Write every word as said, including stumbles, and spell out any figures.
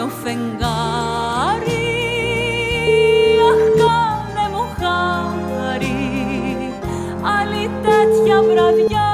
το φεγγάρι. Αχ, κάνε μου χάρη, άλλη τέτοια βραδιά